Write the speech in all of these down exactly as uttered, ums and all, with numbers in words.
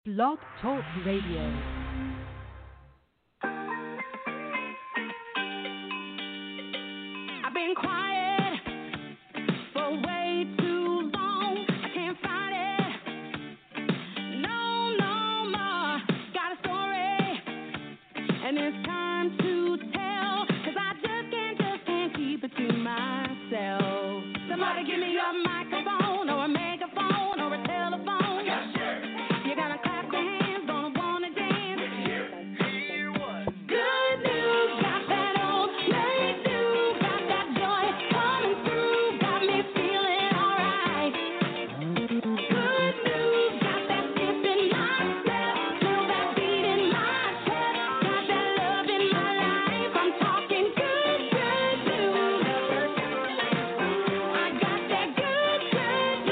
Blog Talk Radio. I've been quiet for way too long. I can't fight it. No, no more. Got a story, and it's time to tell. Cause I just can't, just can't keep it to myself. Somebody give me a microphone or a megaphone or a telephone. Yes, sir. You gotta clap your hands, gonna wanna dance. Hear, hear what? Good news, got that old late news, got that joy coming through, got me feeling alright. Good news, got that skip in my step, feel that beat in my chest, got that love in my life. I'm talking good, good news. I got that good, good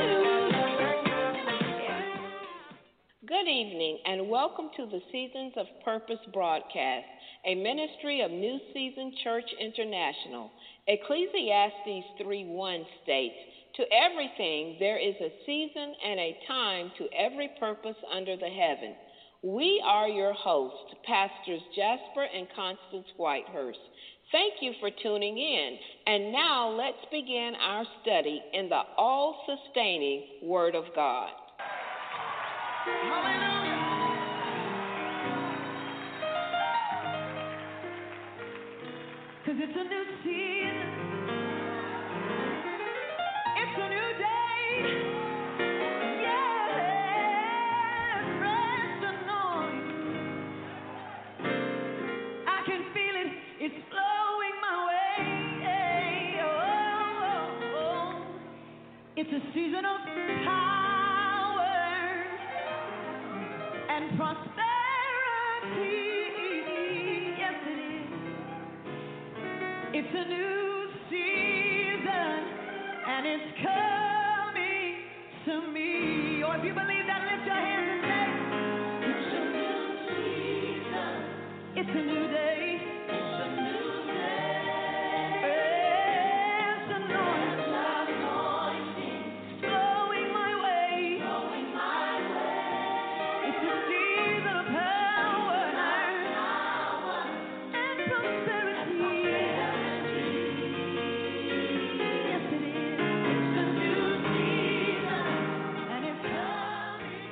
news. Good evening, and welcome to the Seasons of Purpose broadcast, a ministry of New Season Church International. Ecclesiastes three one states, "To everything there is a season and a time to every purpose under the heaven." We are your hosts, Pastors Jasper and Constance Whitehurst. Thank you for tuning in. And now let's begin our study in the all-sustaining Word of God. Cause it's a new season, it's a new day, yeah, fresh anointing. I can feel it, it's flowing my way, oh, oh, oh. It's a season of power and prosperity. Yes, it is. It's a new season, and it's coming to me. Or if you believe that, lift your hands and say, it's a new season. It's a new day. It's a new day. It's anointing. Flowing my way. Flowing my way. It's a season of power and prosperity. Yes, it is. It's a new season, and it's coming.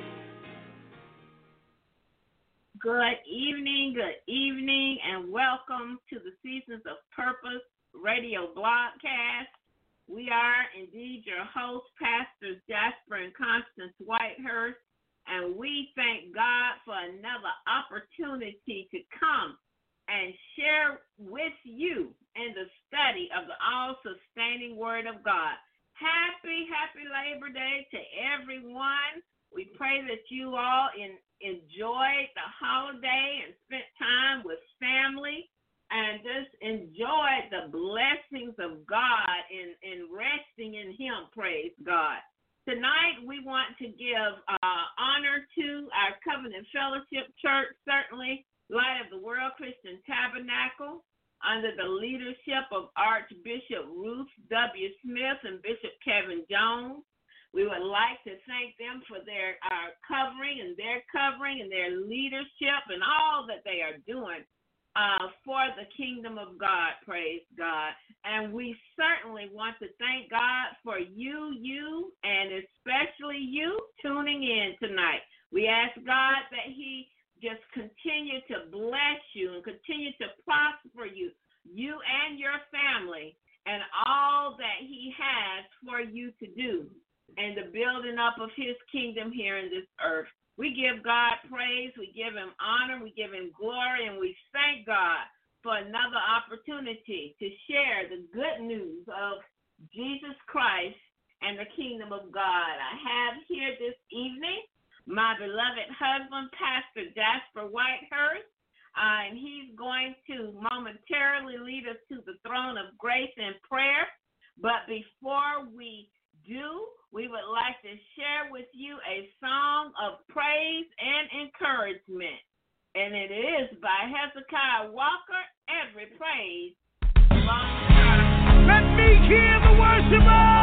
Good evening, good evening, and welcome to the Seasons of Purpose radio broadcast. We are indeed your hosts, Pastors Jasper and Constance Whitehurst, and we thank God for another opportunity to come and share with you in the study of the all-sustaining Word of God. Happy, happy Labor Day to everyone. We pray that you all in, enjoyed the holiday and spent time with family and just enjoyed the blessings of God in, in resting in Him, praise God. Tonight, we want to give uh, honor to our Covenant Fellowship Church, certainly Light of the World Christian Tabernacle, under the leadership of Archbishop Ruth W. Smith and Bishop Kevin Jones. We would like to thank them for their uh, covering and their covering and their leadership and all that they are doing uh, for the kingdom of God, praise God. And we certainly want to thank God for you, you, and especially you tuning in tonight. We ask God that He just continue to bless you and continue to prosper you, you and your family, and all that He has for you to do and the building up of His kingdom here in this earth. We give God praise, we give Him honor, we give Him glory, and we thank God for another opportunity to share the good news of Jesus Christ and the kingdom of God. I have here this evening my beloved husband, Pastor Jasper Whitehurst, uh, and he's going to momentarily lead us to the throne of grace in prayer. But before we do, we would like to share with you a song of praise and encouragement. And it is by Hezekiah Walker, Every Praise Belongs to God. Let me hear the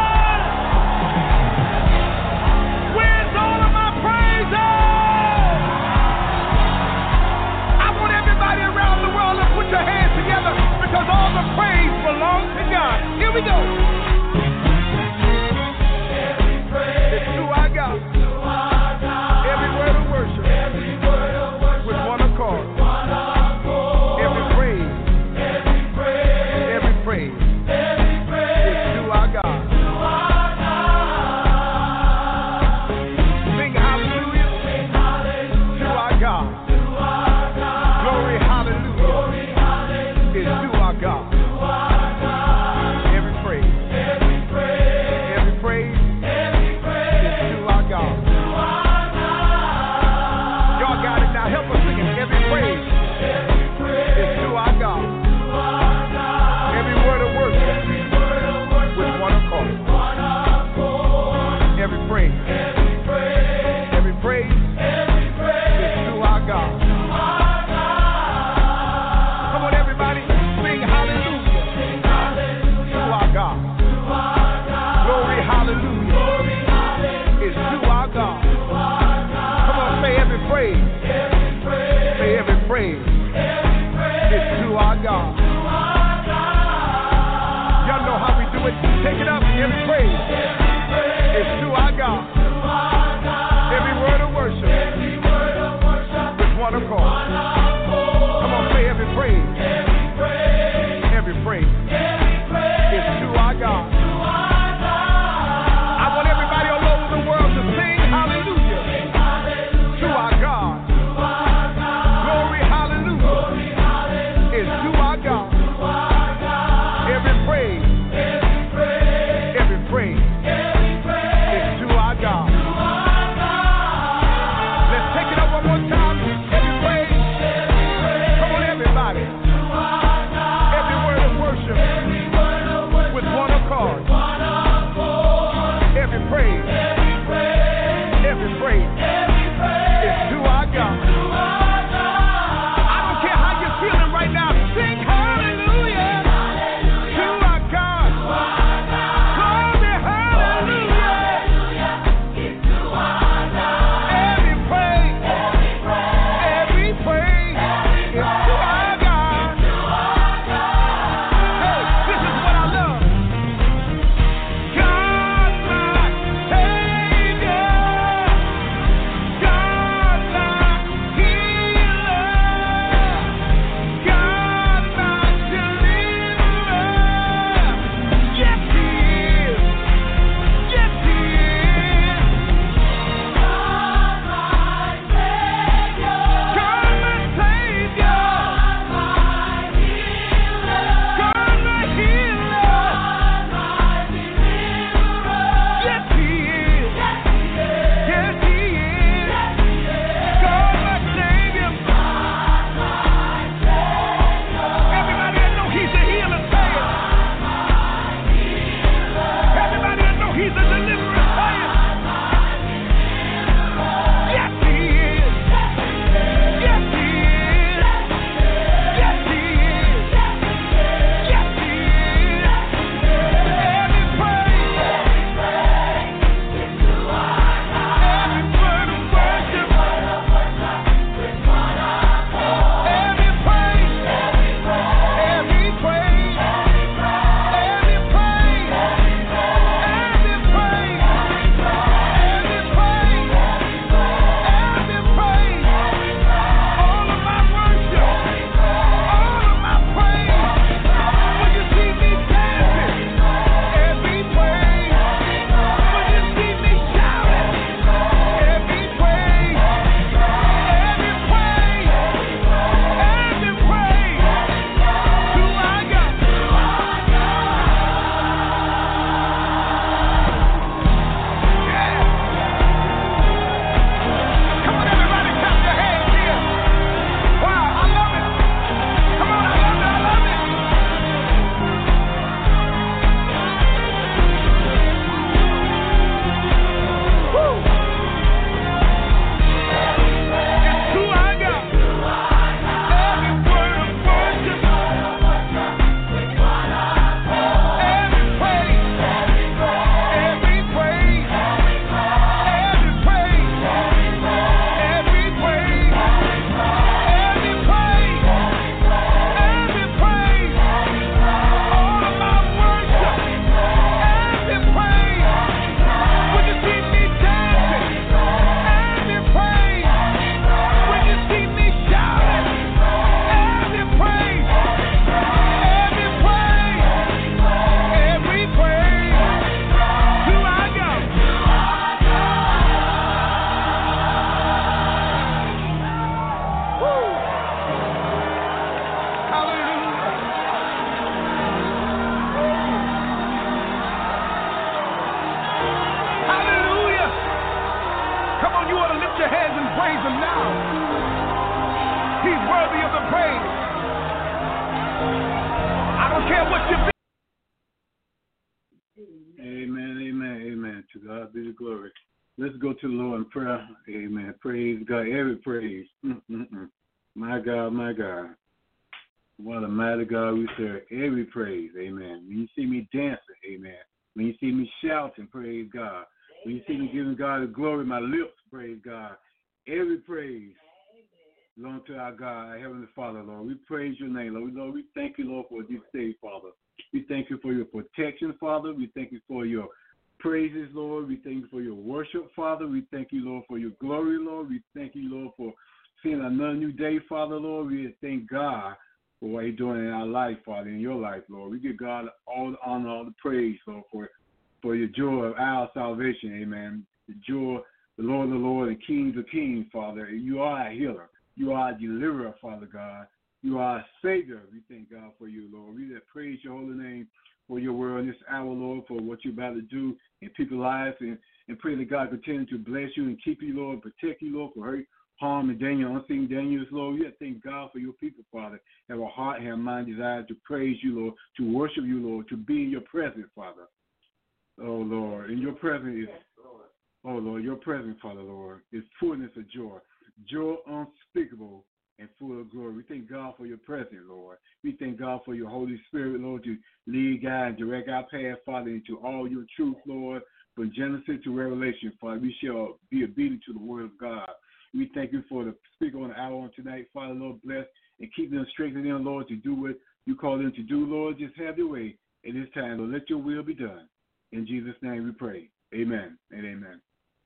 worshipers! Where's all of my praises? one accord. Come on, say every praise. Every praise is to our God. I want everybody all over the world to sing hallelujah to our God. Glory, hallelujah is to our God. Every praise, every praise is to our God. Let's take it up one more time. Every praise. Come on, everybody. Every word of worship with one accord. Every praise, every praise is to our God. I don't care how you're feeling right now. Sing hallelujah to our God. Glory, hallelujah. Every praise, every praise is to our God. Hey, this is what I love. God, my Savior. God, my healer. God, my deliverer. Yes, He is. Yes, He is. God, my Savior. God, my Savior. God, my healer. Yes, He is. Yes, He is. God, my Savior. Everybody that know He's a healer, say it. Everybody that know He's a deliverer, say it. Yes, He is. Yes, He is. Yes, He is. Yes, He is. Every praise, every word of worship, every praise, every praise, every praise, every praise, every praise, every praise, all of my worship, all of my praise. When you see me dancing, every praise. When you see me shouting, every praise, every praise, every praise to our God. Yeah. Come on, everybody, clap your hands here. Wow, I love it. Come on, I love it, I love it. Woo. It's to our God. Every word of worship, every praise, every praise, every praise, every praise, every praise, every praise, all of my worship, every praise. When you see me dancing, every praise. When you see me shouting, every praise, every praise, every praise to our God. Woo. Hallelujah. Hallelujah. Come on, you ought to lift your hands and praise Him now. He's worthy of the praise. I don't care what you've been. Amen, amen, amen. To God be the glory. Let's go to the Lord in prayer. Amen. Praise God. Every praise. Mm-mm-mm. My God, my God. What a mighty God we serve. Every praise. Amen. When you see me dancing, amen. When you see me shouting, praise God. When you see me giving God the glory, my lips, praise God. Every praise belongs to our God, our Heavenly Father, Lord. We praise your name, Lord. Lord, we thank you, Lord, for this day, Father. We thank you for your protection, Father. We thank you for your praises, Lord. We thank you for your worship, Father. We thank you, Lord, for your glory, Lord. We thank you, Lord, for seeing another new day, Father, Lord. We just thank God for what He's doing in our life, Father, in your life, Lord. We give God all the honor, all the praise, Lord, for for your joy of our salvation, amen. The joy, the Lord of the Lord and Kings of Kings, Father. You are our healer. You are our deliverer, Father God. You are our Savior. We thank God for you, Lord. We just praise your holy name for your word in this hour, Lord, for what you're about to do in people's lives, and, and pray that God continue to bless you and keep you, Lord, protect you, Lord, for hurt, harm, and danger, unseen dangers, Lord. We just thank God for your people, Father. Have a heart, have a mind, desire to praise you, Lord, to worship you, Lord, to be in your presence, Father. Oh, Lord, in your presence is, oh, Lord, your presence, Father, Lord, is fullness of joy, joy unspeakable and full of glory. We thank God for your presence, Lord. We thank God for your Holy Spirit, Lord, to lead, guide, and direct our path, Father, into all your truth, Lord, from Genesis to Revelation, Father. We shall be obedient to the word of God. We thank you for the speaker on the hour on tonight, Father, Lord, bless and keep them, strengthen them, Lord, to do what you call them to do, Lord. Just have your way in this time, Lord. Let your will be done. In Jesus' name we pray. Amen and amen.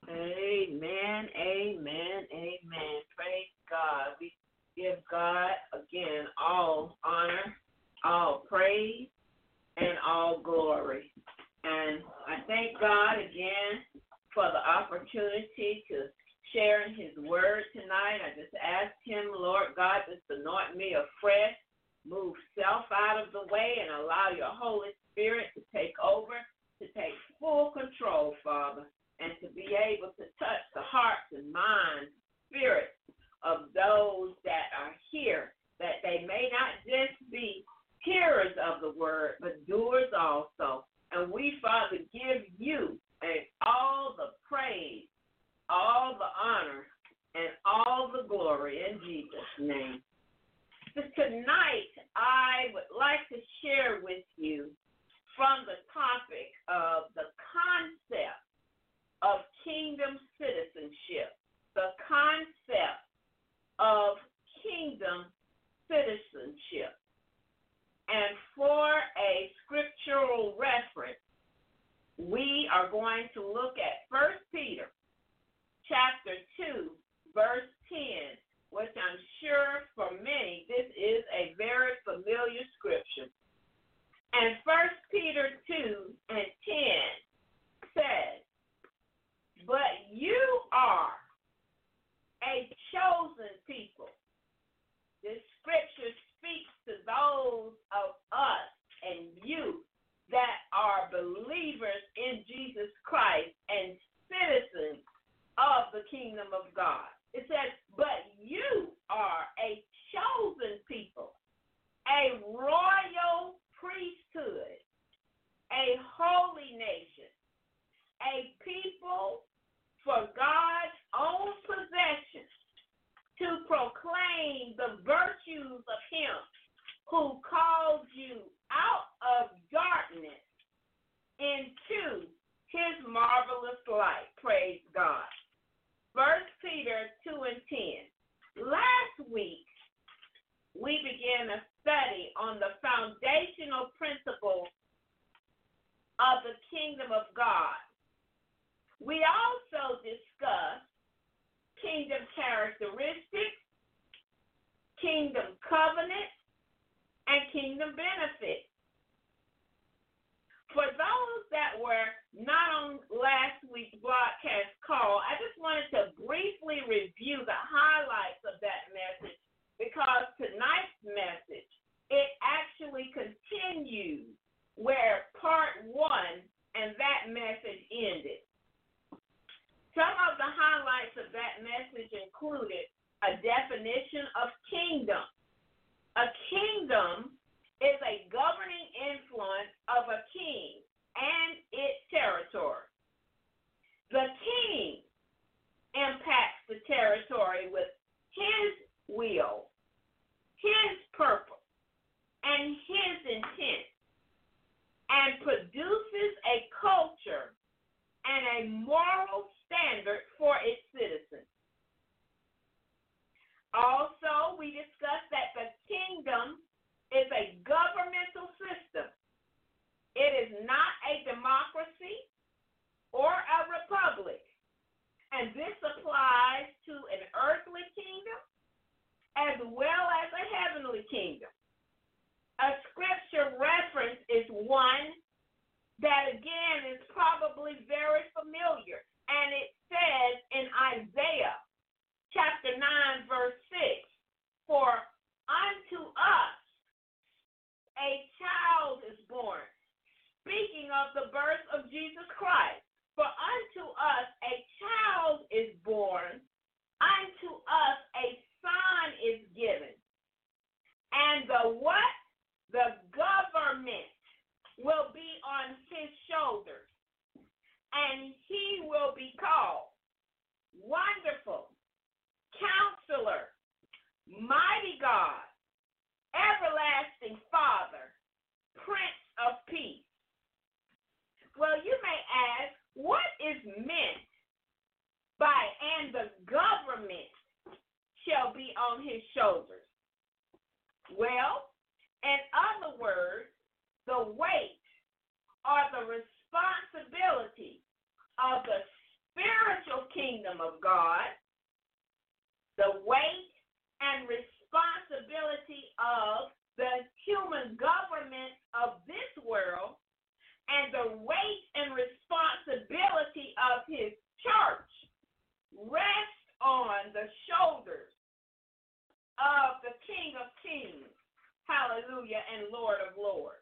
Amen, amen, amen. Praise God. We give God, again, all honor, all praise, and all glory. And I thank God again for the opportunity to share in his word tonight. I just ask him, Lord God, just anoint me afresh, move self out of the way, and allow your Holy Spirit to take over, to take full control, Father, and to be able to touch the hearts and minds, spirits of those that are here, that they may not just be hearers of the word, but doers also. And we, Father, give you and all the praise, all the honor, and all the glory in Jesus' name. So tonight, I would like to share with you from the topic of the concept of kingdom citizenship, the concept of kingdom citizenship. And for a scriptural reference, we are going to look at First Peter chapter two, verse ten, which I'm sure for many this is a very familiar scripture. And First Peter two and ten says, "But you are a chosen people." This scripture speaks to those of us and you that are believers in Jesus Christ and citizens of the kingdom of God. It says, "But you are a chosen people, a royal priesthood, a holy nation, a people for God's own possession, to proclaim the virtues of him who called you out of darkness into his marvelous light." Praise God. First Peter two and ten. Last week, we began a study on the foundational principles of the kingdom of God. We also discussed kingdom characteristics, kingdom covenant, and kingdom benefits. For those that were not on last week's broadcast call, I just wanted to briefly review the highlights of that message, because tonight's message, it actually continues where part one and that message ended. Some of the highlights of that message included a definition of kingdom. A kingdom is a governing influence of a king and its territory. The king impacts the territory with his will, his purpose, and his intent, and produces a culture and a moral standard for its citizens. Also, as well as a heavenly kingdom. A scripture reference is one that, again, is probably very familiar, and it says in Isaiah chapter nine, verse six, "For unto us a child is born," speaking of the birth of Jesus Christ. "For unto us a child is born, unto us a son is given, and the what? The government will be on his shoulders, and he will be called Wonderful, Counselor, Mighty God, Everlasting Father, Prince of Peace." Well, you may ask, what is meant by "and the government shall be on his shoulders"? Well, in other words, the weight or the responsibility of the spiritual kingdom of God, the weight and responsibility of the human government of this world, and the weight and responsibility of his church rest on the shoulders of the King of Kings, hallelujah, and Lord of Lords.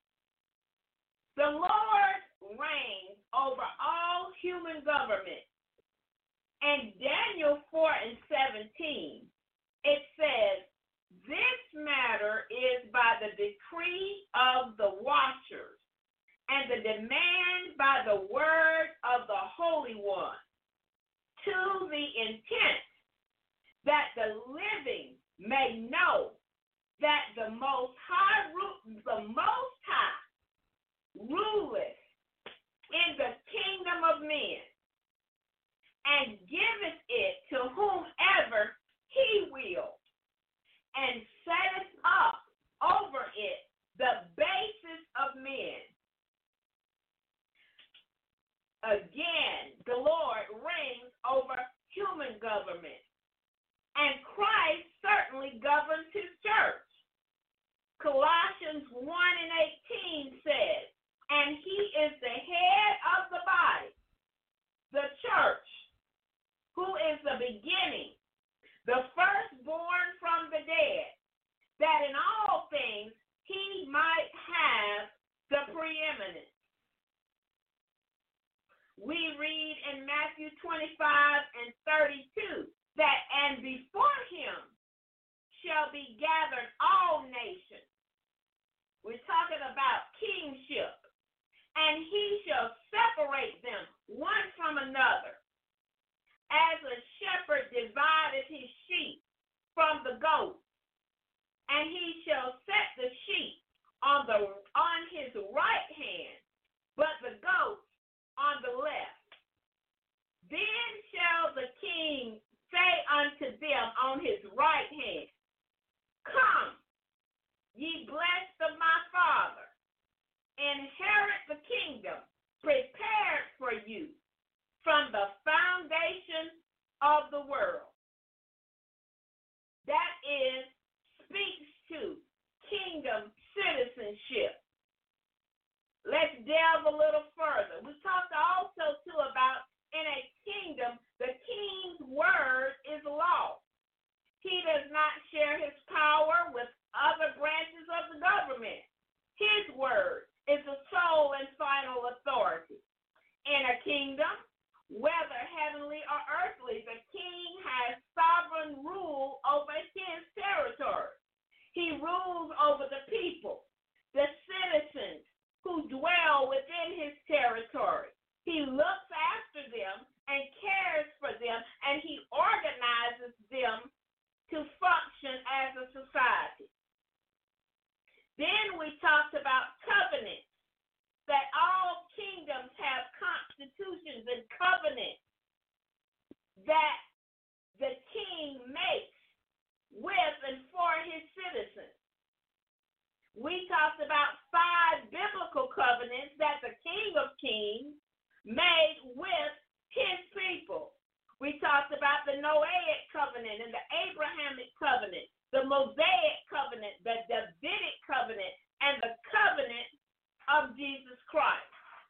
The Lord reigns over all human government. And Daniel four and seventeen, it says, "This matter is by the decree of the watchers, and the demand by the word of the Holy One, to the intent that the living may know that the Most High, the Most High ruleth in the kingdom of men, and giveth it to whomever he will, and setteth up over it the basis of men." Again, the Lord reigns over human government, and Christ certainly governs his church. Colossians one and eighteen says, "And he is the head of the body, the church, who is the beginning, the firstborn from the dead, that in all things he might have the preeminence." We read in Matthew twenty-five and thirty-two that, "And before him shall be gathered all nations." We're talking about kingship. "And he shall separate them one from another, as a shepherd divideth his sheep from the goats. And he shall set the sheep on the on his right hand, but the goats on the left. Then shall the king say unto them on his right hand, Come, ye blessed of my Father, inherit the kingdom prepared for you from the foundation of the world." That is, speaks to kingdom citizenship. Let's delve a little further. We talked also, too, about in a kingdom, the king's word is law. He does not share his power with other branches of the government. His word is the sole and final authority. In a kingdom, whether heavenly or earthly, the king has sovereign rule over his territory. He rules over the people, the citizens who dwell within his territory. He looks after them and cares for them, and he organizes them to function as a society. Then we talked about covenants, that all kingdoms have constitutions and covenants that the king makes with and for his citizens. We talked about five biblical covenants that the King of Kings made with his people. We talked about the Noahic covenant and the Abrahamic covenant, the Mosaic covenant, the Davidic covenant, and the covenant of Jesus Christ.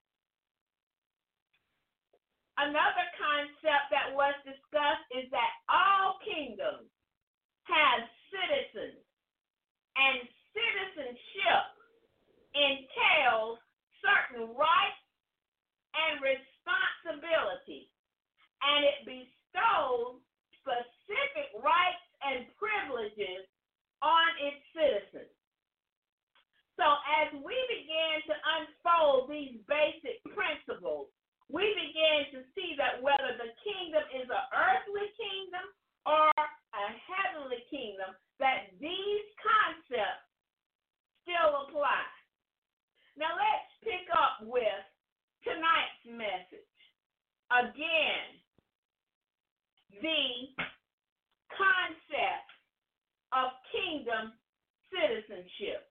Another concept that was discussed is that all kingdoms have citizens, and citizenship entails certain rights and responsibilities, and it bestows specific rights and privileges on its citizens. So as we began to unfold these basic principles, we began to see that whether the kingdom is an earthly kingdom or a heavenly kingdom, that these concepts still apply. Now let's pick up with tonight's message. Again, the concept of kingdom citizenship.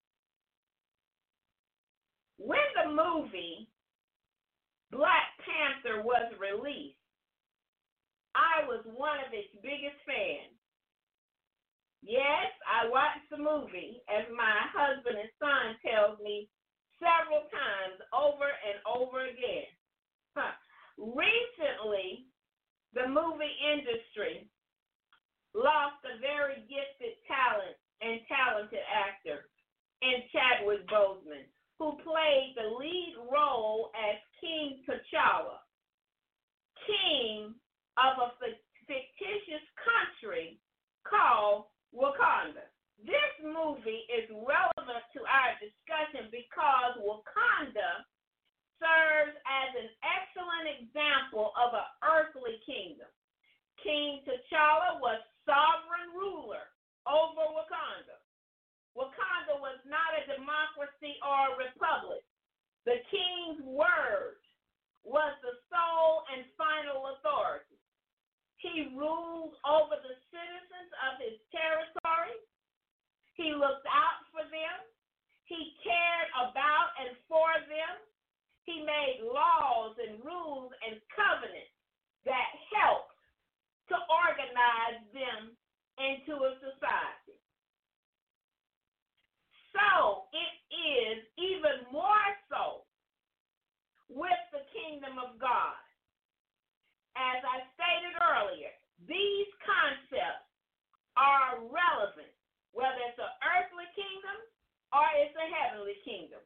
When the movie Black Panther was released, I was one of its biggest fans. Yes, I watched the movie, as my husband and son tells me, several times over and over again. Huh. Recently, the movie industry lost a very gifted talent and talented actor in Chadwick Boseman, who played the lead role as King T'Challa, king of a fictitious country called Wakanda. This movie is relevant to our discussion because Wakanda serves as an excellent example of an earthly kingdom. King T'Challa was sovereign ruler over Wakanda. Wakanda was not a democracy or a republic. The king's word was the sole and final authority. He ruled over the citizens of his territory. He looked out for them. He cared about and for them. He made laws and rules and covenants that helped to organize them into a society. So it is even more so with the kingdom of God. As I stated earlier, these concepts are relevant, whether it's an earthly kingdom or it's a heavenly kingdom.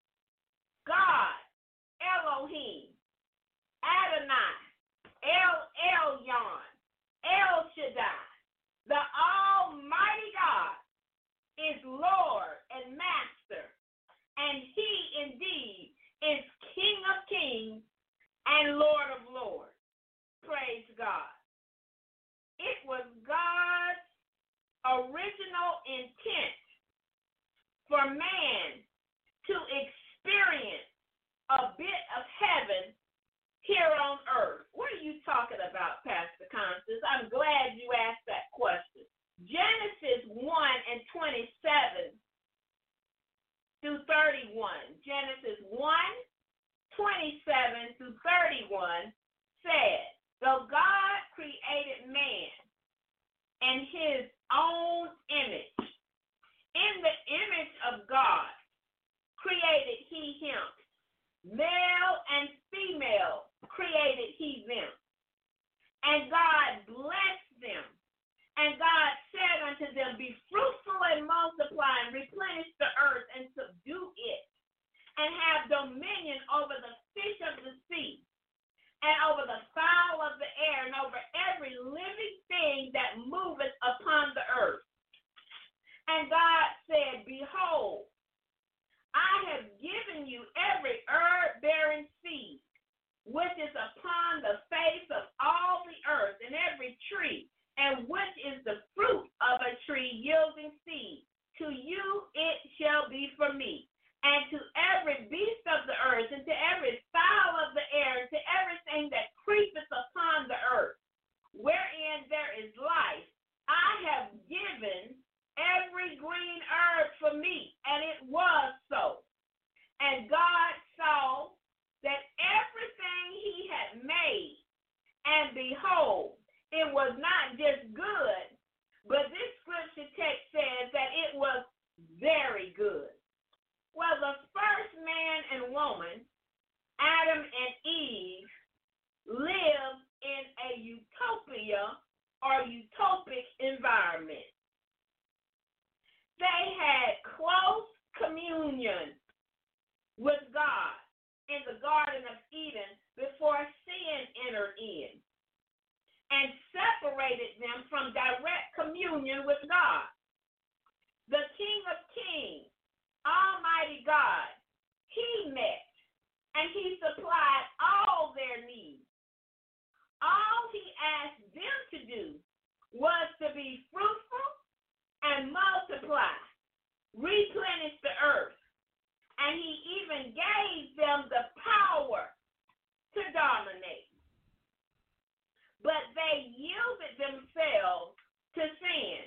God, Elohim, Adonai, El Elyon, El Shaddai, the Almighty God, is Lord and Master, and He indeed is King of Kings and Lord of Lords. Praise God. It was God's original intent for man to experience a bit of heaven here on earth. What are you talking about, Pastor Constance? I'm glad you asked that question. Genesis one and twenty-seven through thirty-one. Genesis one, twenty-seven through thirty-one said, though God created man in his own image, in the image of God created he him. Male and female created he them. And God blessed them. And God said unto them, be fruitful and multiply and replenish the earth and subdue it, and have dominion over the fish of the sea, and over the fowl of the air, and over every living thing that moveth upon the earth. And God said, behold, I have given you every herb-bearing seed, which is upon the face of all the earth, and every tree, and which is the fruit of a tree yielding seed. To you it shall be for meat, and to every beast of the earth, and to every fowl of the air, and to everything that creepeth upon the earth, wherein there is life, I in the Garden of Eden before sin entered in and separated them from direct communion with God. The King of Kings, Almighty God, he met and he supplied all their needs. All he asked them to do was to be fruitful and multiply, replenish the earth, and he even gave them the power to dominate. But they yielded themselves to sin.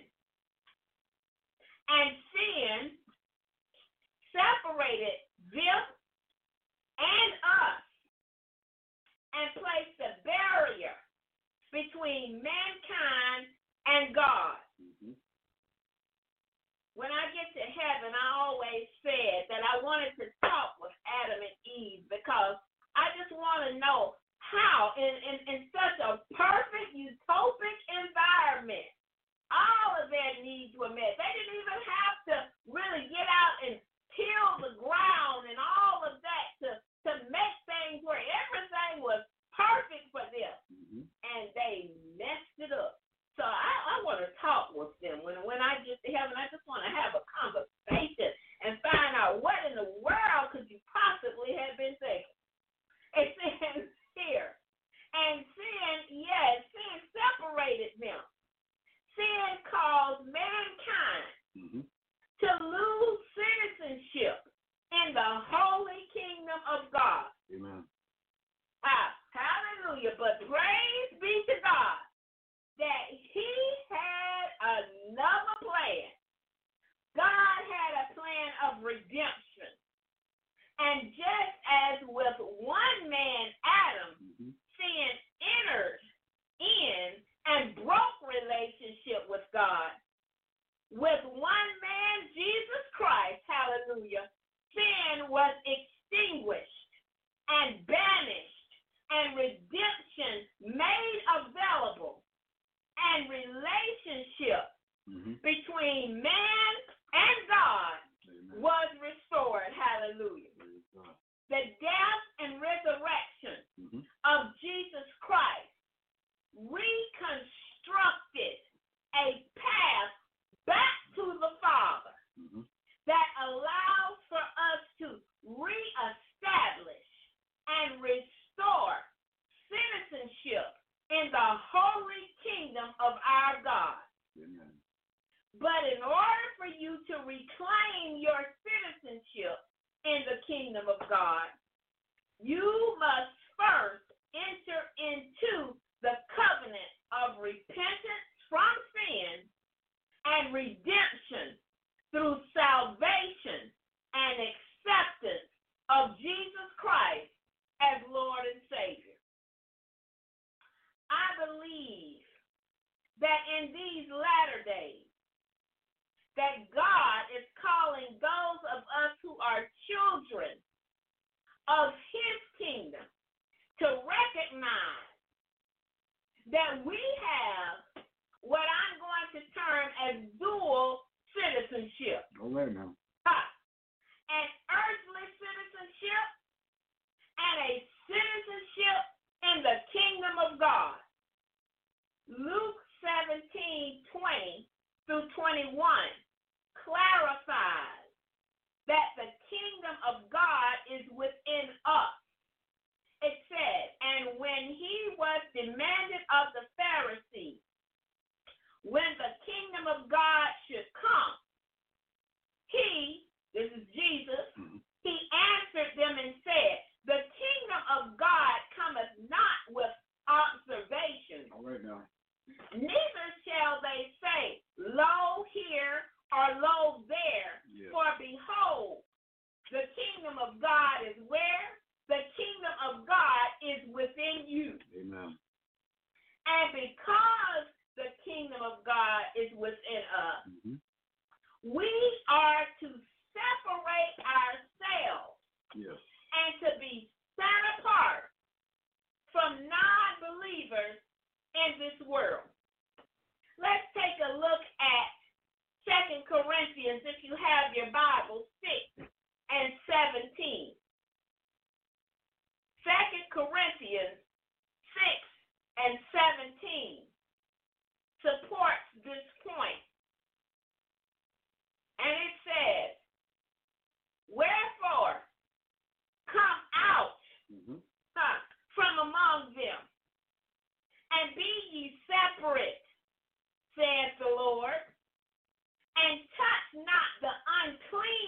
And sin separated them and us and placed a barrier between mankind and God. Mm-hmm. When I get to heaven, I always said that I wanted to talk with Adam and Eve because I just want to know how, in, in, in such a perfect, utopic environment, all of their needs were met. They didn't even have to really get out and till the ground and all of that to, to make things work. Everything was perfect for them, Mm-hmm. and they messed it up. So I, I want to talk with them. When when I get to heaven, I just want to have a conversation and find out what in the world could you possibly have been thinking. And sin here. And sin, yes, sin separated them. Sin caused mankind Mm-hmm. to lose citizenship in the holy kingdom of God. Amen. Ah, hallelujah. But praise be to God that he had another plan. God had a plan of redemption. And just as with one man, Adam, Mm-hmm. sin entered in and broke relationship with God, with one man, Jesus Christ, hallelujah, sin was extinguished and banished and redemption made available and relationship Mm-hmm. between man and God Amen. was restored. Hallelujah. Praise God. The death and resurrection Mm-hmm. of Jesus Christ reconstructed a path back to the Father Mm-hmm. that allows for us to reestablish and restore citizenship in the holy kingdom of our God. Amen. But in order for you to reclaim your citizenship in the kingdom of God, you must first enter into the covenant of repentance from sin and redemption through salvation and acceptance of Jesus Christ as Lord and Savior. I believe that in these latter days, that God is calling those of us who are children of his kingdom to recognize that we have what I'm going to term as dual citizenship. All right now. Ha! An earthly citizenship and a citizenship in the kingdom of God. Luke seventeen, twenty through twenty-one clarifies that the kingdom of God is within us. It said, and when he was demanded of the Pharisees, when the kingdom of God should come, he, this is Jesus, Mm-hmm. he answered them and said, the kingdom of God cometh not with observation. All right now. Neither shall they say, lo here or lo there. Yes. For behold, the kingdom of God is where? The kingdom of God is within you. Amen. And because the kingdom of God is within us, Mm-hmm. we are to separate ourselves Yes. and to be set apart from non-believers in this world. Let's take a look at Second Corinthians, if you have your Bible, six and seventeen.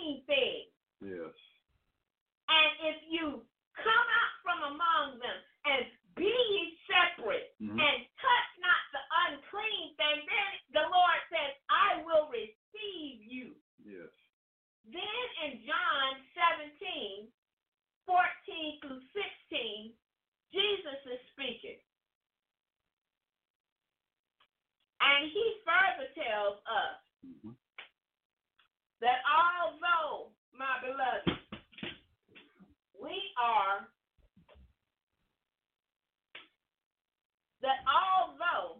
unclean things. Yes. And if you come out from among them and be ye separate Mhm. and touch not the unclean thing, then the Lord says, I will receive you. Yes. Then in John seventeen, fourteen through sixteen, Jesus is speaking. And he further tells us Mhm. that although, my beloved, we are, that although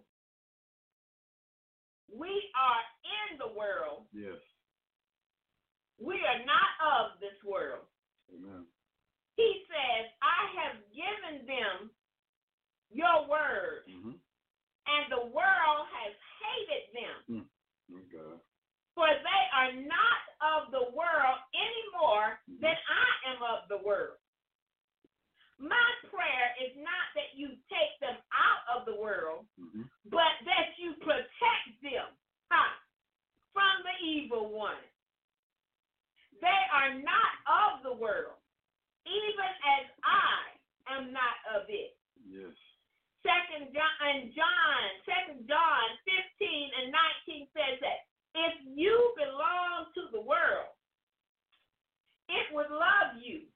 we are in the world, Yes. we are not of this world. Amen. He says, I have given them your word, Mhm. and the world has hated them, Mm. Oh, God. for they are not of the world any more Mhm. than I am of the world. My prayer is not that you take them out of the world, Mhm. but that you protect them huh, from the evil one. They are not of the world, even as I am not of it. Yes. Second John and John, Second John fifteen and nineteen says that if you belong to the world, it would love you.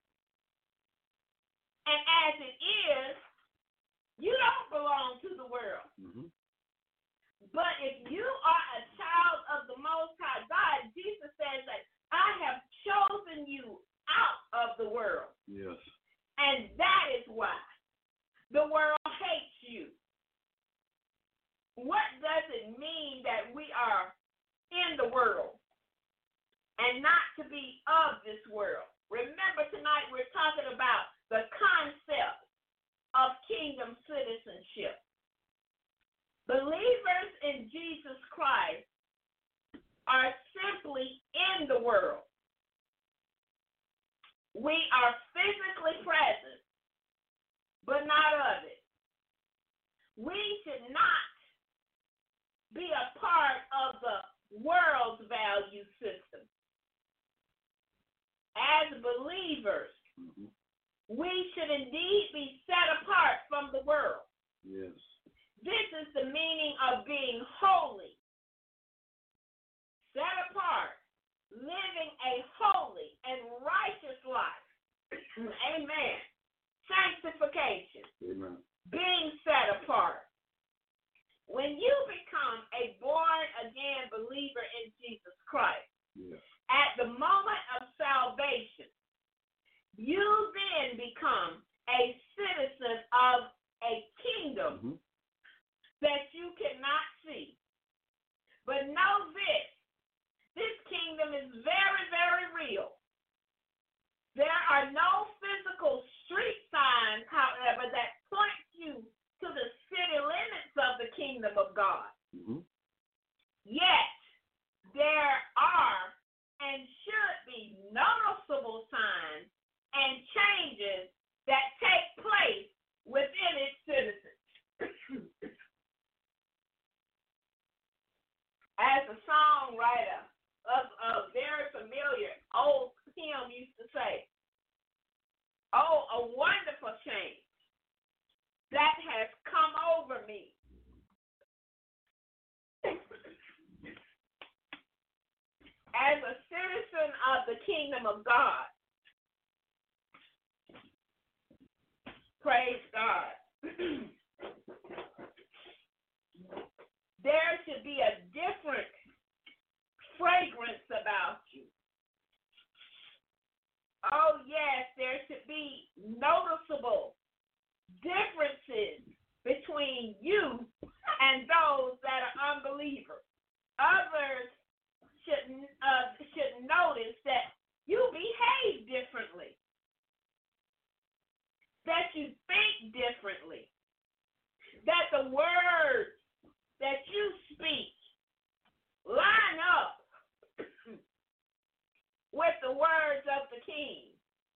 And as it is, you don't belong to the world. Mhm. But if you are a child of the Most High God, Jesus says that I have chosen you out of the world. Yes. And that is why the world hates you. What does it mean that we are in the world and not to be of this world? Remember, tonight we're talking about the concept of kingdom citizenship. Believers in Jesus Christ are simply in the world. We are physically present, but not of it. We should not be a part of the world's value system. As believers, Mhm. we should indeed be set apart from the world. Yes. This is the meaning of being holy, set apart, living a holy and righteous life. Amen. Sanctification, Amen. being set apart. When you become a born-again believer in Jesus Christ, Yes. at the moment of salvation, you then become a citizen of a kingdom Mhm. that you cannot see. But know this, this kingdom is very, very real. There are no physical street signs, however, that point you to the city limits of the kingdom of God. Mhm. Yet, there are and should be noticeable signs and changes that take place within its citizens. As a songwriter of a very familiar old hymn used to say, oh, a wonderful change that has come over me. As a citizen of the kingdom of God, praise God, there should be a different fragrance about you. Oh, yes, there should be noticeable differences between you and those that are unbelievers. Others should, uh, should notice that you behave differently, that you think differently, that the words that you speak line up with the words of the King,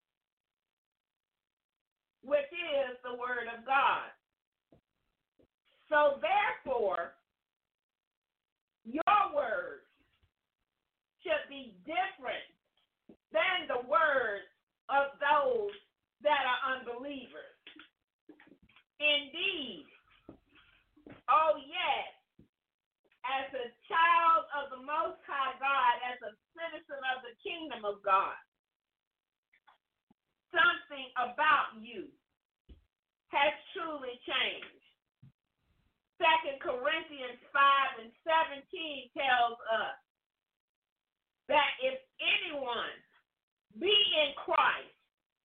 which is the Word of God. So therefore, your words should be different than the words of those that are unbelievers. Indeed, oh yes, as a child of the Most High God, as a citizen of the kingdom of God, something about you has truly changed. Second Corinthians five and seventeen tells us that if anyone be in Christ,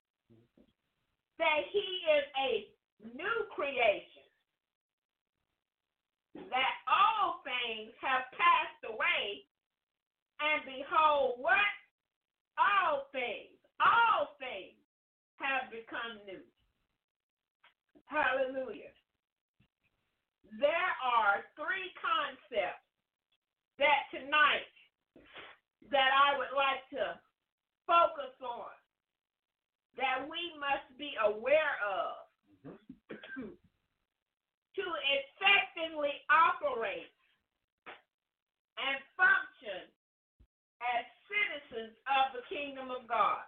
that he is a new creation, that all things have passed away, and behold, what? All things, all things have become new. Hallelujah. There are three concepts that tonight that I would like to focus on, that we must be aware of mm-hmm. to effectively operate and function as citizens of the kingdom of God.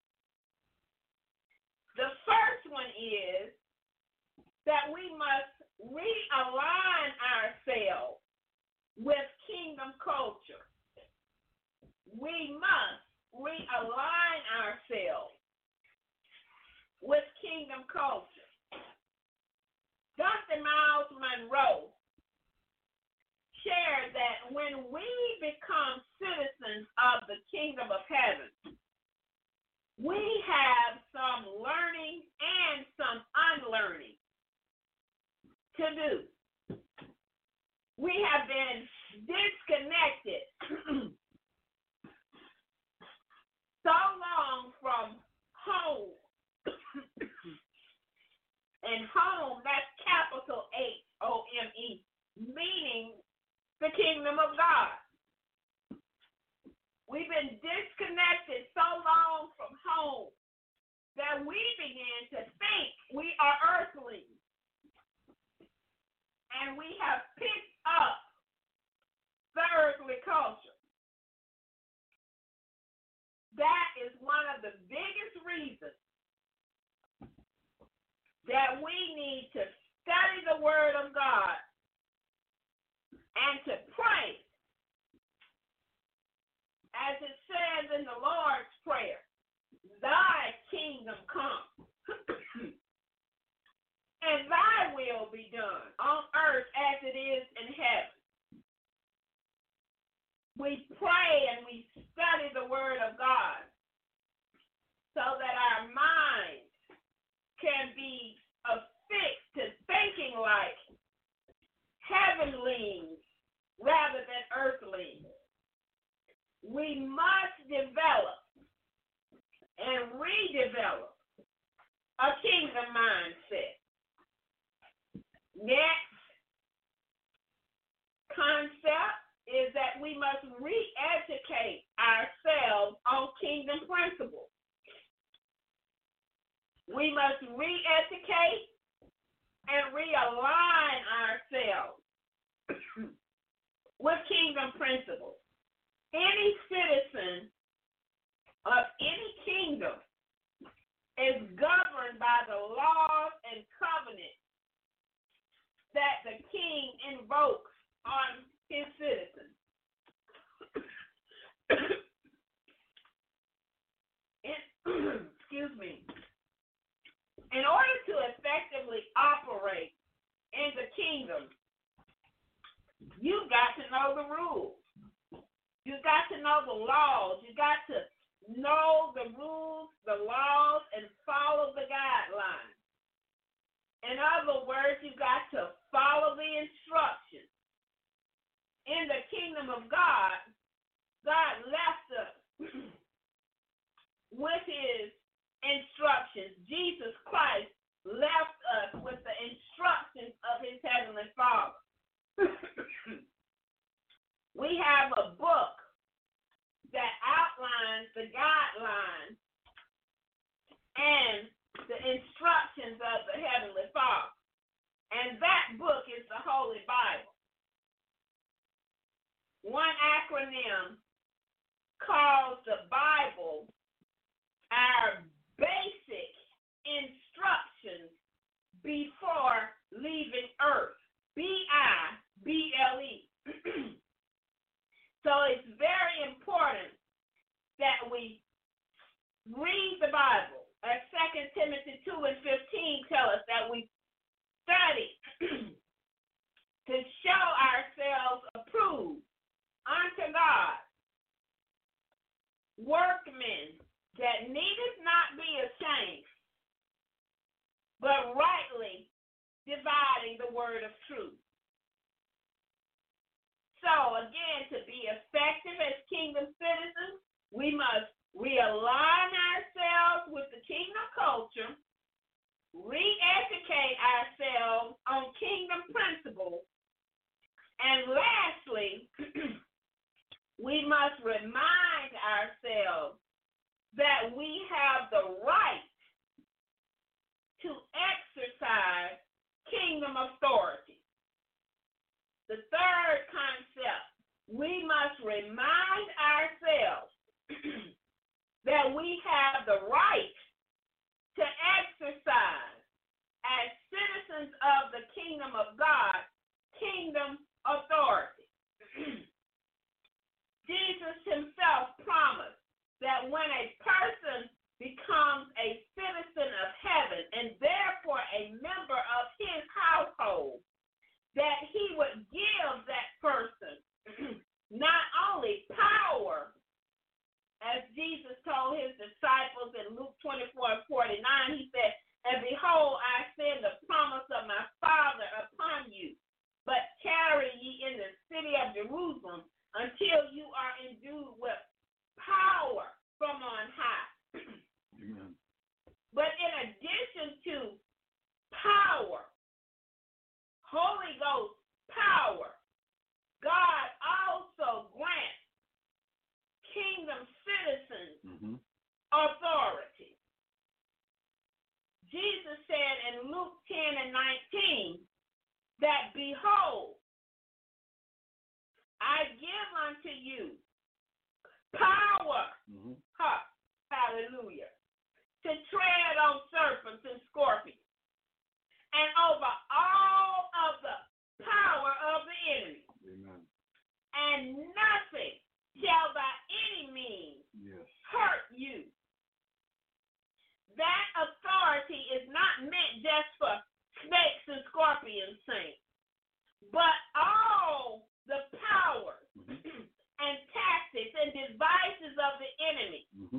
The first one is that we must realign ourselves with kingdom culture. We must realign ourselves with kingdom culture. Doctor Miles Monroe shared that when we become citizens of the kingdom of heaven, we have some learning and some unlearning to do. We have been disconnected so long from home. And home, that's capital H O M E, meaning the kingdom of God. We've been disconnected so long from home that we begin to think we are earthlings. And we have picked up the earthly culture. That is one of the biggest reasons that we need to study the Word of God and to pray. As it says in the Lord's Prayer, thy kingdom come. And thy will be done on earth as it is in heaven. We pray and we study the Word of God so that our minds can be affixed to thinking like heavenlings rather than earthlings. We must develop and redevelop a kingdom mindset. Next concept is that we must re-educate ourselves on kingdom principles. We must re-educate and realign ourselves with kingdom principles. Any citizen of any kingdom is governed by the laws and covenants that the king invokes on his citizens. Excuse me. In order to effectively operate in the kingdom, you've got to know the rules. You've got to know the laws. You've got to know the rules, the laws, and follow the guidelines. In other words, you've got to follow the instructions. In the kingdom of God, God left us with his instructions. Jesus Christ left us with the instructions of his heavenly Father. We have a book that outlines the guidelines and the instructions of the heavenly Father. And that book is the Holy Bible. One acronym calls the Bible instructions before leaving earth. B I B L E. So it's very important that we read the Bible. As Second Timothy two and fifteen tell us that we study to show ourselves approved unto God, workmen that needeth not be ashamed, but rightly dividing the word of truth. So again, to be effective as kingdom citizens, we must realign ourselves with the kingdom culture, re-educate ourselves on kingdom principles, and lastly, we must remind ourselves that we have the right to exercise kingdom authority. The third concept, we must remind ourselves that we have the right to exercise, as citizens of the kingdom of God, kingdom authority. Jesus himself promised that when a person becomes a citizen of heaven and therefore a member of his household, that he would give that person not only power, as Jesus told his disciples in Luke twenty-four and forty-nine, he said, and behold, I send the promise of my Father upon you, but tarry ye in the city of Jerusalem until you are endued with power from on high. Amen. But in addition to power, Holy Ghost power, God also grants kingdom citizens Mm-hmm. authority. Jesus said in Luke ten and nineteen that, behold, I give unto you power, Mm-hmm. ha, hallelujah, to tread on serpents and scorpions, and over all of the power of the enemy. Amen. And nothing shall by any means Yes. hurt you. That authority is not meant just for snakes and scorpions, saints, but all the powers Mm-hmm. and tactics and devices of the enemy. Mm-hmm.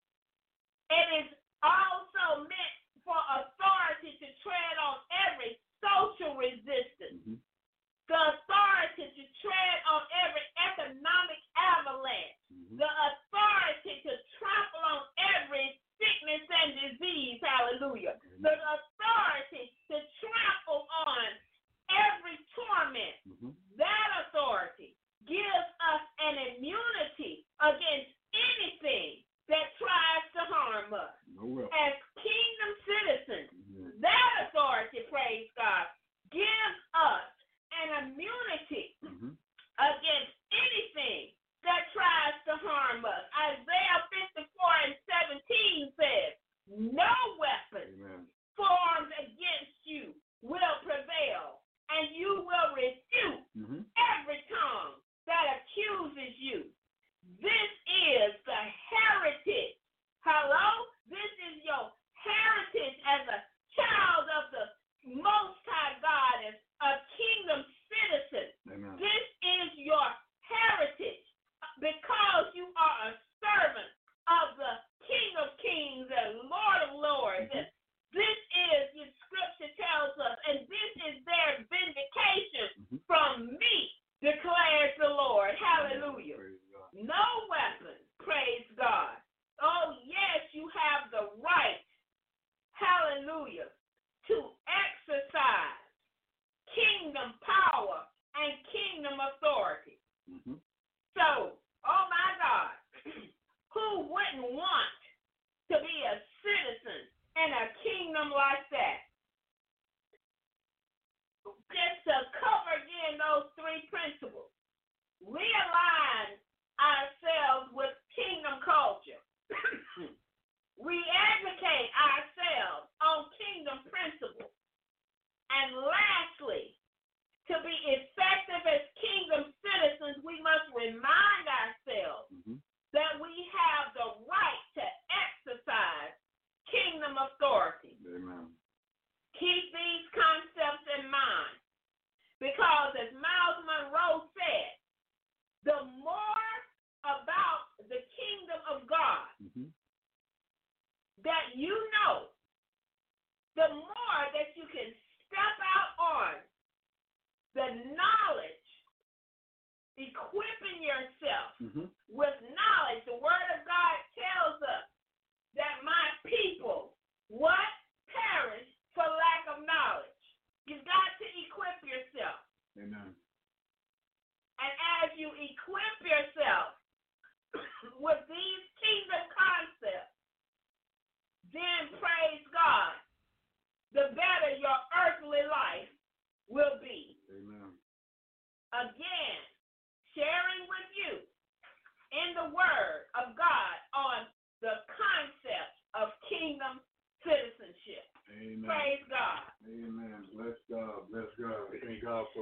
It is also meant for authority to tread on every social resistance, Mm-hmm. the authority to tread on every economic avalanche, Mm-hmm. the authority to trample on every sickness and disease, hallelujah, the authority to trample on every torment. Mm-hmm. That authority gives us an immunity against anything that tries to harm us. No will. As kingdom citizens, Mm-hmm. that authority, praise God, gives us an immunity Mm-hmm. against anything that tries to harm us. Isaiah fifty-four and seventeen says, no weapon Amen. formed against you will prevail, and you will refute Mm-hmm. every tongue that accuses you. This is the heritage. Hello? This is your heritage as a child of the Most High God, as a kingdom citizen. Amen. This is your heritage because you are a servant of the King of Kings and Lord of Lords. And this is, the scripture tells us, and this is their vindication Mm-hmm. from me, declares the Lord. Hallelujah. Praise God. No weapon, praise God. Oh, yes, you have the right, hallelujah, to exercise kingdom power and kingdom authority. Mm-hmm. So, oh my God, who wouldn't want to be a citizen in a kingdom like that? Just to cover again those three principles. Realign ourselves with kingdom culture. Re-educate ourselves on kingdom principles. you know, the more that you can step out on the knowledge, equipping yourself Mm-hmm. with knowledge. The Word of God tells us that my people, what? Perish for lack of knowledge. You've got to equip yourself. Amen. And as you equip yourself with these kingdom concepts, then praise God, the better your earthly life will be. Amen. Again, sharing with you in the Word of God on the concept of kingdom citizenship. Amen. Praise God. Amen. Bless God. Bless God. Thank God for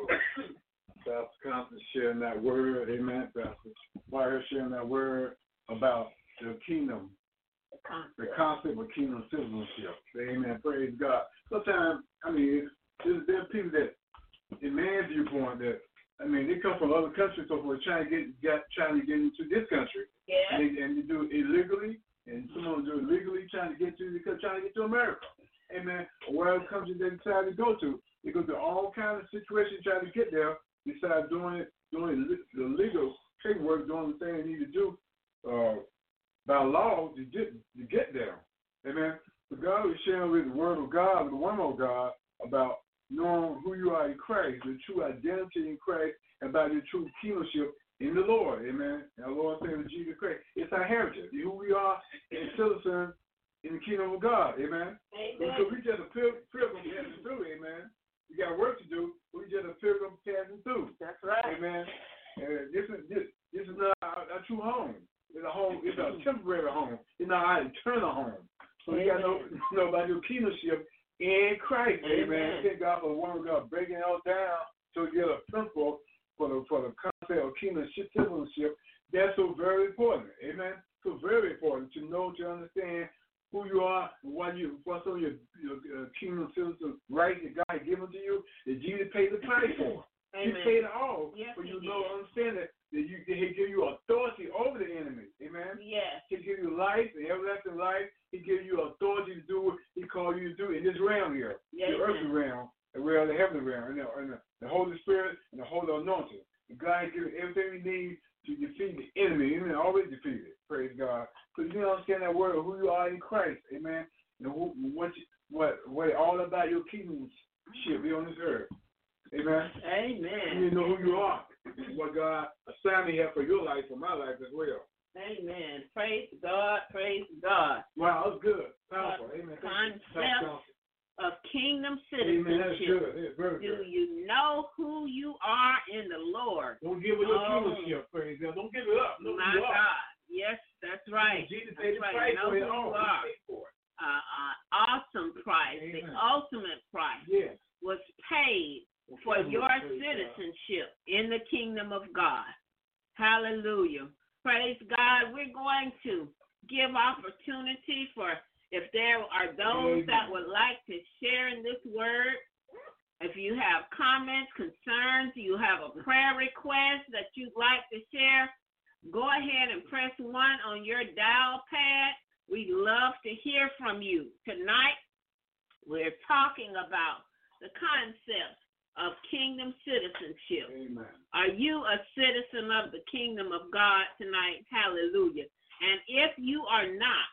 Pastor Constance sharing that word. Amen. Pastor Fire sharing that word about the kingdom, The concept. the concept of kingdom citizenship. Amen. Praise God. Sometimes, I mean, there's, there are people that, in man's viewpoint, that I mean, they come from other countries, so we're trying to get, get trying to get into this country, Yeah. and, they, and you do it illegally, and some of them do it legally, trying to get to because trying to get to America. Amen. Or whatever country they decide to go to, they go through all kinds of situations trying to get there. Decide doing it, doing the legal paperwork, doing the thing they need to do uh, by law to get to get there. Amen. So God is sharing with the Word of God, with the Word of God, about knowing who you are in Christ, the true identity in Christ, and about your true kingship in the Lord. Amen. And our Lord said with Jesus Christ, it's our heritage, who we are and citizens in the kingdom of God. Amen. Amen. Because we just a pil- pilgrim passing through. Amen. We got work to do. We just a pilgrim passing through. That's right. Amen. And this is this, this is not our, our true home. It's a home. It's a temporary home. It's not our eternal home. So you got to know, know about your kingdomship in Christ. Amen. Amen. Thank God for the Word of God breaking it all down so you get a principle for the for the concept of kingdomship citizenship. That's so very important. Amen. So very important to know, to understand who you are, and what you, what's on your, your uh, kingdom citizen right that God has given to you, that Jesus paid the price for. He Amen. paid it all. Yes, for you he know, did. understand that, that you, that He give you authority over the enemy. Amen. Yes. He give you life, and everlasting life. He give you authority to do what He called you to do in this realm here, Yes, the earthly realm, the realm, the heavenly realm, and the, and the, the Holy Spirit and the Holy Anointing. And God gives you everything we need to defeat the enemy. Amen. Always defeated. Praise God. Because you understand that word of who you are in Christ. Amen. And who, what, you, what, what all about your kingdomship be on this earth. Amen. Amen. You know who you are. What God assigned me here for your life, for my life as well. Amen. Praise God. Praise God. Wow, that's good. Powerful. Amen. Concept of kingdom Amen. That's citizenship. good. That's very Do good. you know who you are in the Lord? Don't give it your Oh. kingdomship, praise God. Don't give it up. Know who My you are. God. Yes, that's right. Jesus That's paid the right. price Know for it who all. you are. He paid for it. Uh, uh, awesome price, the Amen. ultimate price, Yes. was paid for Praise your God. citizenship in the kingdom of God. Hallelujah. Praise God. We're going to give opportunity for if there are those Amen. that would like to share in this word. If you have comments, concerns, you have a prayer request that you'd like to share, go ahead and press one on your dial pad. We'd love to hear from you. Tonight, we're talking about the concept of kingdom citizenship. Amen. Are you a citizen of the kingdom of God tonight? Hallelujah. And if you are not,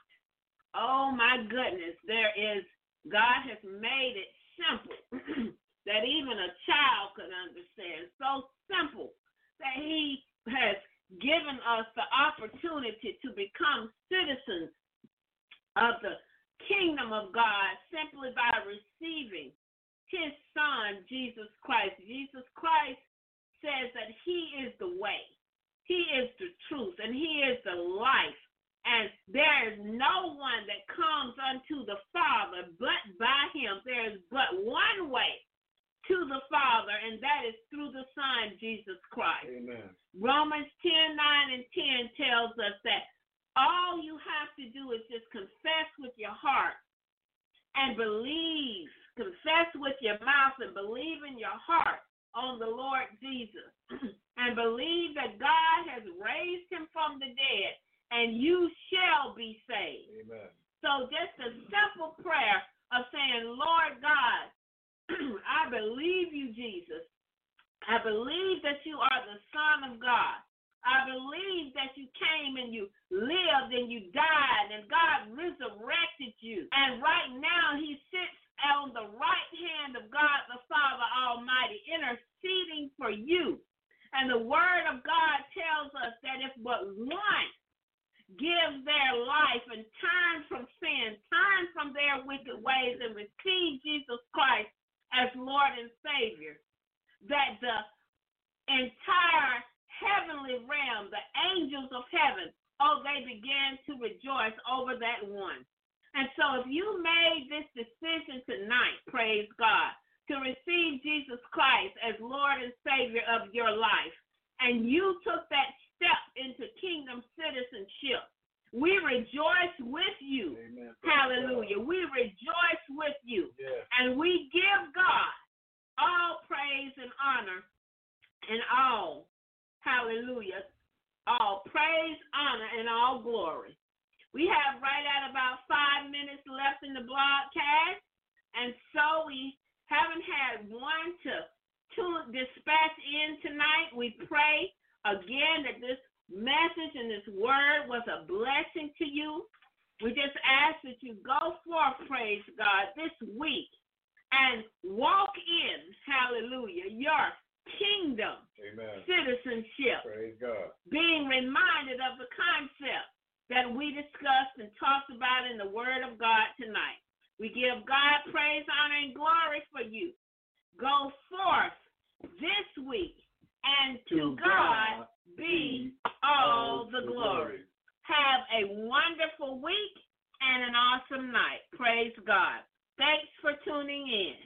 oh my goodness, there is, God has made it simple that even a child could understand. So simple that He has given us the opportunity to become citizens of the kingdom of God simply by receiving His Son, Jesus Christ. Jesus Christ says that He is the way, He is the truth, and He is the life. And there is no one that comes unto the Father but by Him. There is but one way to the Father, and that is through the Son, Jesus Christ. Amen. Romans ten, nine, and ten tells us that all you have to do is just confess with your heart and believe. Confess with your mouth and believe in your heart on the Lord Jesus. And believe that God has raised Him from the dead, and you shall be saved. Amen. So just a simple prayer of saying, Lord God, I believe you, Jesus. I believe that you are the Son of God. I believe that you came and you lived and you died and God resurrected you. And right now he sits on the right hand of God the Father Almighty, interceding for you. And the word of God tells us that if but one gives their life and turn from sin, turn from their wicked ways and receive Jesus Christ as Lord and Savior, that the entire heavenly realm, the angels of heaven, oh, they began to rejoice over that one. And so if you made this decision tonight, praise God, to receive Jesus Christ as Lord and Savior of your life, and you took that step into kingdom citizenship, we rejoice with you. Amen. Hallelujah. We rejoice with you. Yeah. And we give God all praise and honor and all, hallelujah, all praise, honor, and all glory. We have right at about five minutes left in the broadcast, and so we haven't had one to, to dispatch in tonight. We pray again that this message and this word was a blessing to you. We just ask that you go forth, praise God, this week and walk in, hallelujah, your kingdom Amen. Citizenship. Praise God. Being reminded of the concept that we discussed and talked about in the Word of God tonight. We give God praise, honor, and glory for you. Go forth this week, and to, to God, God be all the glory. Have a wonderful week and an awesome night. Praise God. Thanks for tuning in.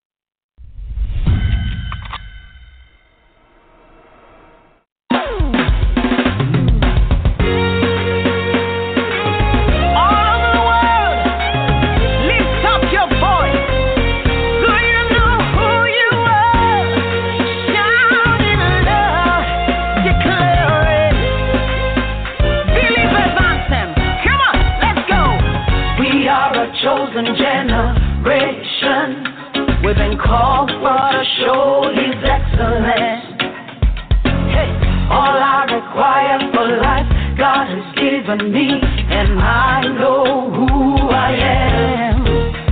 Chosen generation, we've been called for to show His excellence. Hey, all I require for life, God has given me, and I know who I am.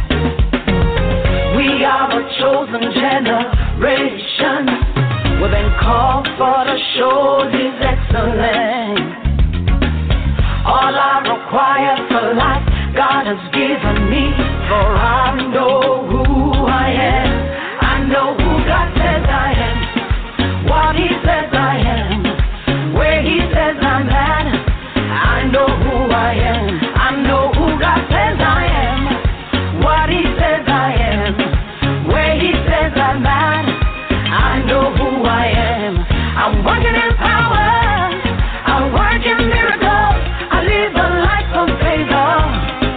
We are a chosen generation, we've been called for to show His excellence. All I require for life, God has given me, for I know who I am. I know who God says I am, what He says I am, where He says I'm at. I know who I am. I know who God says I am, what He says I am, where He says I'm at. I know who I am. I'm working in power, I work in miracles, I live a life of favor.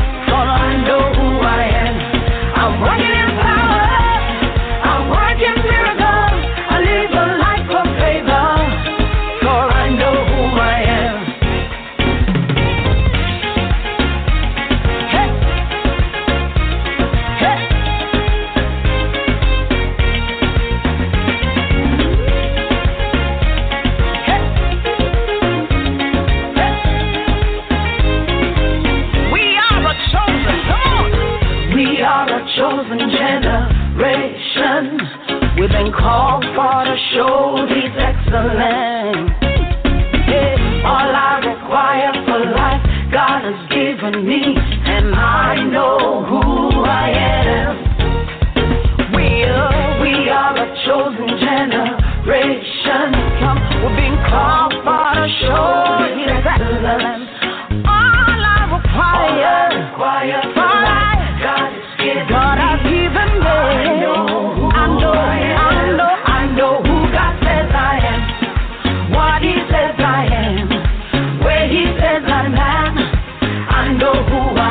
Chosen generation, we've been called for to show His excellence. Yeah. All I require for life, God has given me, and I know who I am. We are, we are a chosen generation. Come, we've been called for to show His excellence. All I require, All I require for life, God has God has given me. I know who I know, I, I know, I know who God says I am, what He says I am, where He says I'm at. I know who I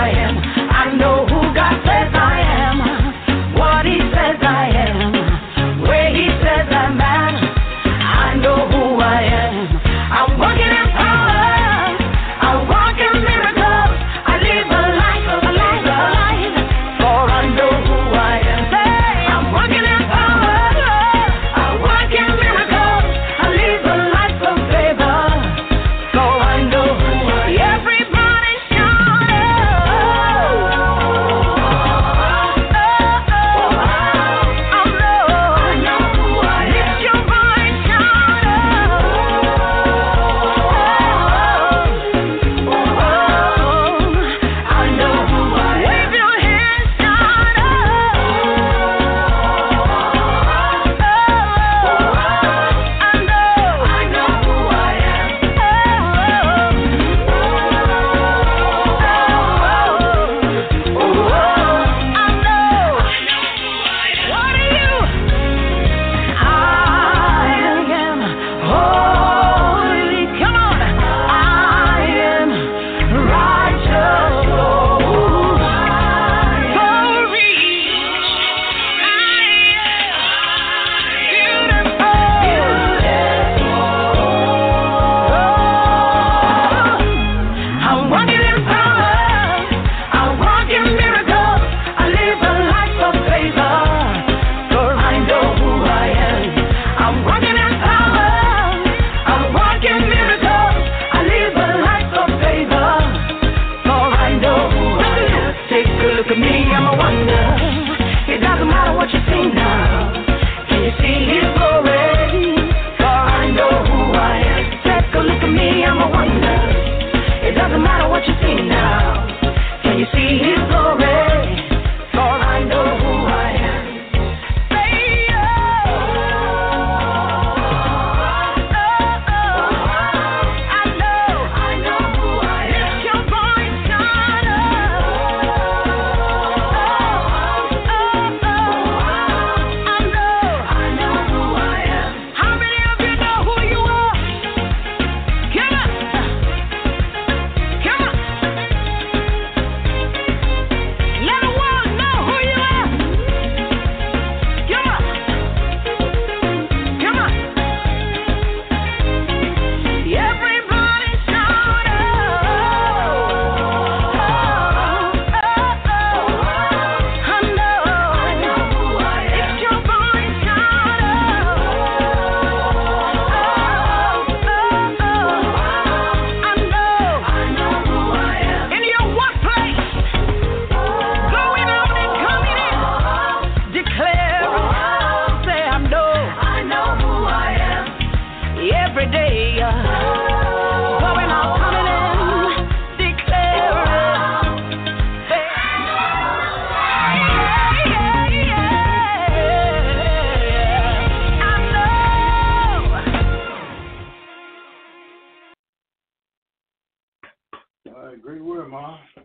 All right, great word, Ma.